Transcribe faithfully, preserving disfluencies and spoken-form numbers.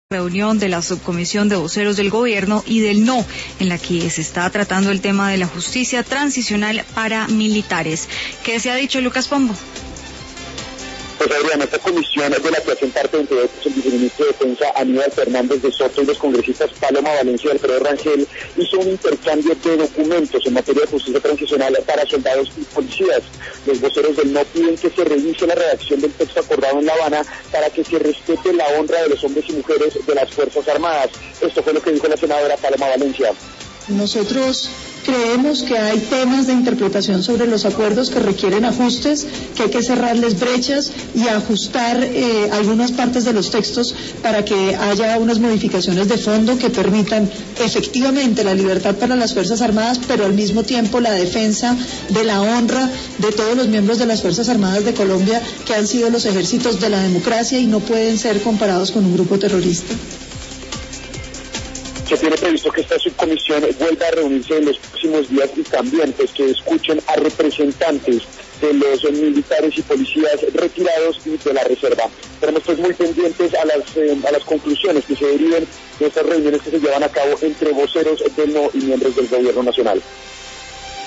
Reunión de la subcomisión de voceros del gobierno y del no, en la que se está tratando el tema de la justicia transicional para militares. ¿Qué se ha dicho, Lucas Pombo? Pues Adriana, esta comisión de la que hacen parte entre otros el viceministro de Defensa Aníbal Fernández de Soto y los congresistas Paloma Valencia y Alfredo Rangel hizo un intercambio de documentos en materia de justicia transicional para soldados y policías. Los voceros del no piden que se revise la redacción del texto acordado en La Habana para que se respete la honra de los hombres y mujeres de las Fuerzas Armadas. Esto fue lo que dijo la senadora Paloma Valencia. Nosotros creemos que hay temas de interpretación sobre los acuerdos que requieren ajustes, que hay que cerrarles brechas y ajustar eh, algunas partes de los textos para que haya unas modificaciones de fondo que permitan efectivamente la libertad para las Fuerzas Armadas, pero al mismo tiempo la defensa de la honra de todos los miembros de las Fuerzas Armadas de Colombia, que han sido los ejércitos de la democracia y no pueden ser comparados con un grupo terrorista. Se tiene previsto que esta subcomisión vuelva a reunirse en los próximos días y también pues que escuchen a representantes de los militares y policías retirados y de la reserva. Estaremos pues muy pendientes a las eh, a las conclusiones que se deriven de estas reuniones que se llevan a cabo entre voceros del no y miembros del gobierno nacional.